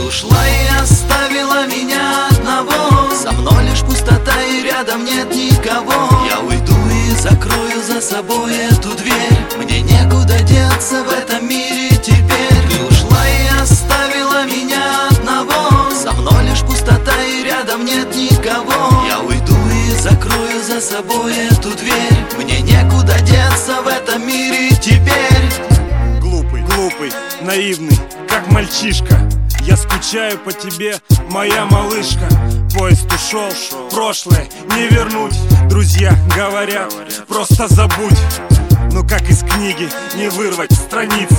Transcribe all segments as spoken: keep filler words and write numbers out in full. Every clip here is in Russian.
ушла и оставила меня одного. Со мной лишь пустота и рядом нет никого. Я уйду и закрою за собой эту дверь. Мне некуда деться в этом мире теперь. Ты ушла и оставила меня одного. Со мной лишь пустота и рядом нет никого. Я уйду и закрою за собой эту дверь. Мне некуда деться в этом мире теперь. Глупый, глупый, наивный, как мальчишка. Я скучаю по тебе, моя малышка. Поезд ушел, прошлое не вернуть. Друзья говорят, просто забудь. Но как из книги не вырвать страниц,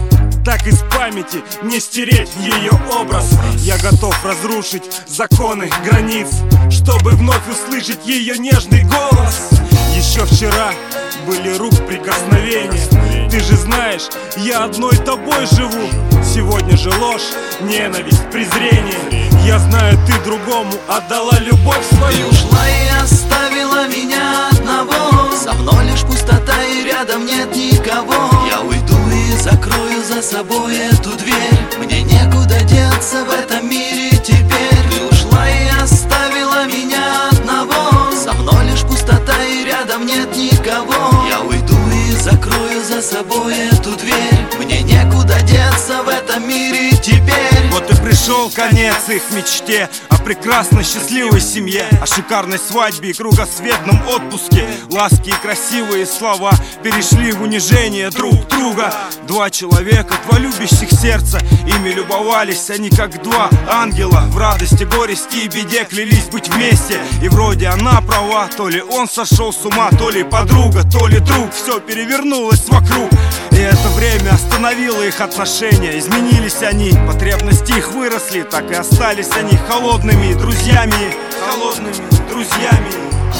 так из памяти не стереть ее образ. Я готов разрушить законы границ, чтобы вновь услышать ее нежный голос. Еще вчера были рук прикосновения. Ты же знаешь, я одной тобой живу. Сегодня же ложь, ненависть, презрение. Я знаю, ты другому отдала любовь свою. Ты ушла и оставила меня одного. Со мной лишь пустота и рядом нет никого. Я уйду и закрою за собой эту дверь. Мне некуда деться в этом мире теперь. Ты ушла и оставила меня одного. Со мной лишь пустота и рядом нет никого. Я уйду и закрою за собой эту дверь. Мне некуда деться в этом мире теперь. Вот и пришел конец их мечте о прекрасной счастливой семье, о шикарной свадьбе и кругосветном отпуске. Ласки и красивые слова перешли в унижение друг друга. Два человека, два любящих сердца, ими любовались они как два ангела. В радости, горести и беде клялись быть вместе. И вроде она права, то ли он сошел с ума, то ли подруга, то ли друг. Все перевернулось вокруг, и это время остановило их отношения. Изменились они, потребности их выросли, так и остались они холодными друзьями. Холодными друзьями.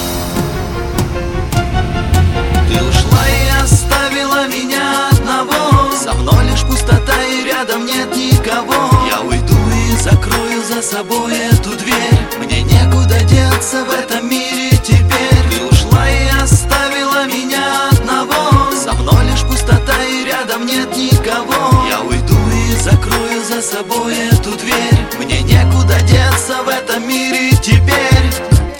Ты ушла и оставила меня одного. Со мной лишь пустота и рядом нет никого. Я уйду и закрою за собой эту дверь. Мне некуда деться в этом мире теперь. Ты ушла и оставила меня одного. Со мной лишь пустота и рядом нет никого. Я уйду и закрою за собой эту дверь. Мне некуда деться в этом мире теперь.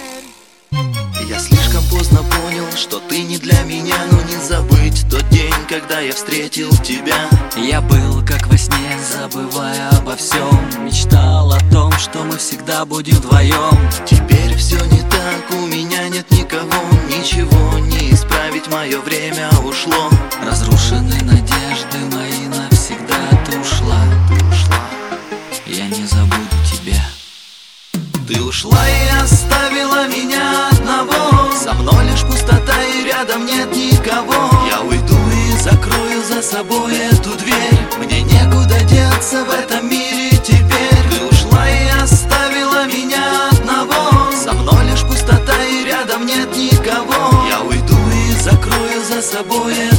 Я слишком поздно понял, что ты не для меня. Но не забыть тот день, когда я встретил тебя. Я был как во сне, забывая обо всем. Мечтал о том, что мы всегда будем вдвоем. Теперь все не так, у меня нет никого. Ничего не исправить, мое время ушло. Разрушены надежды мои навсегда. Ты ушла, ты ушла, я не забуду тебя. Ты ушла и оставила меня одного. Со мной лишь пустота и рядом нет никого. Я уйду и закрою за собой эту дверь. Мне некуда деться в этом мире теперь. Ты ушла и оставила меня одного. Со мной лишь пустота и рядом нет никого. Я уйду и закрою за собой эту дверь.